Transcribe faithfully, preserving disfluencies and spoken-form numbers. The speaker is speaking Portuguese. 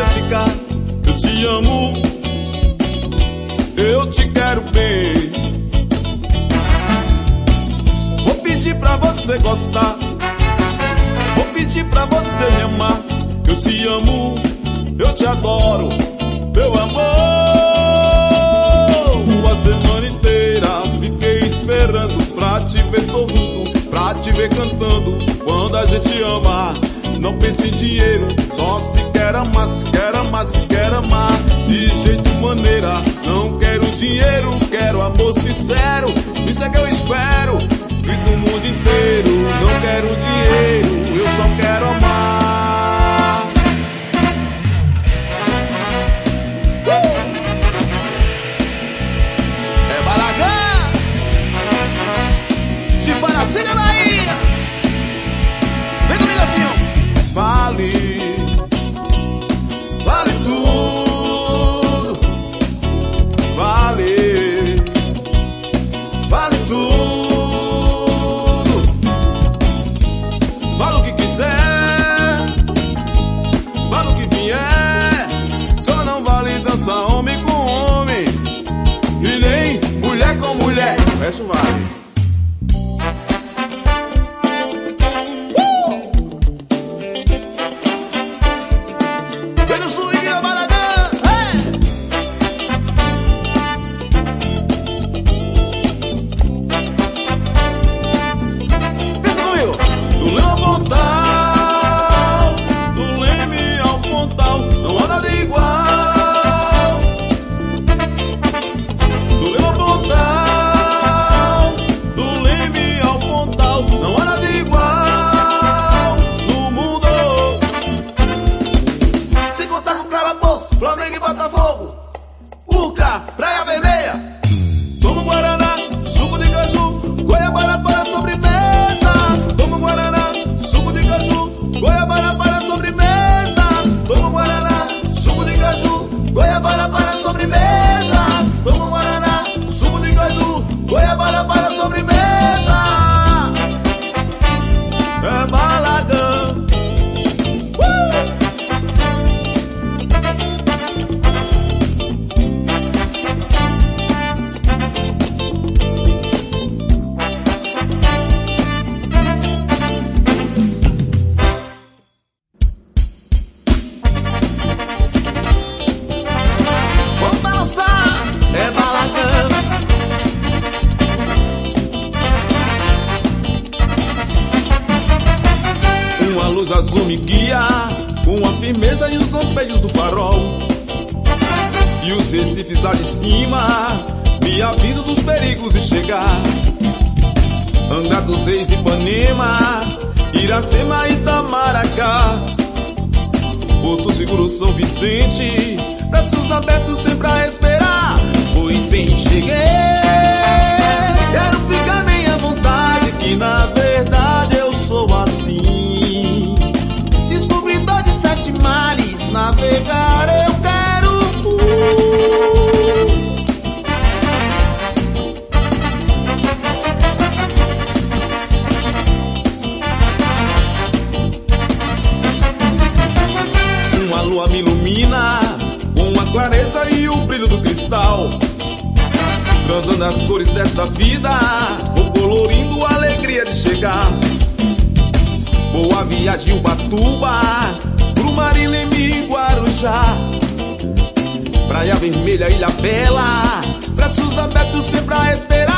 ficar. Eu te amo, eu te quero bem. Vou pedir pra você gostar, vou pedir pra você me amar. Eu te amo, eu te adoro, meu amor. A semana inteira fiquei esperando pra te ver sorrindo, pra te ver cantando. Quando a gente ama, não pense em dinheiro, só se quer amar, se quer amar, se quer amar. De jeito e maneira, não quero dinheiro, quero amor sincero. Isso é que eu espero, e do mundo inteiro. Não quero dinheiro, eu só quero amar. uh! É Balagã de Paracina, Bahia. Vem comigo assim, vale, vale tudo, vale, vale tudo, vale o que quiser, vale o que vier, só não vale dançar homem com homem, e nem mulher com mulher, isso vale. Flamengo e Botafogo, Uca, Praia Vermelha. Tomo Guaraná, suco de caju, goiabada para sobremesa. Tomo Guaraná, suco de caju, goiabada para sobremesa. Tomo Guaraná, suco de caju, goiabada para sobremesa. Tomo Guaraná, suco de caju, goiabada para sobremesa. É Balagã. É Balagã. Uma luz azul me guia, com a firmeza e os lampejos do farol. E os recifes lá de cima me avisam dos perigos de chegar. Angra dos Reis, Ipanema, Iracema e Itamaracá, Porto Seguro, São Vicente, braços abertos sempre a esperar. Pois bem, cheguei, quero ficar bem à vontade, que na verdade eu sou assim. Descobridor de sete mares, navegar eu quero. Uma lua me ilumina com a clareza e o brilho do cristal, transando as cores dessa vida, vou colorindo a alegria de chegar. Boa viagem, Ubatuba, pro Marileme, Guarujá, Praia Vermelha, Ilha Bela, braços abertos sempre a esperar.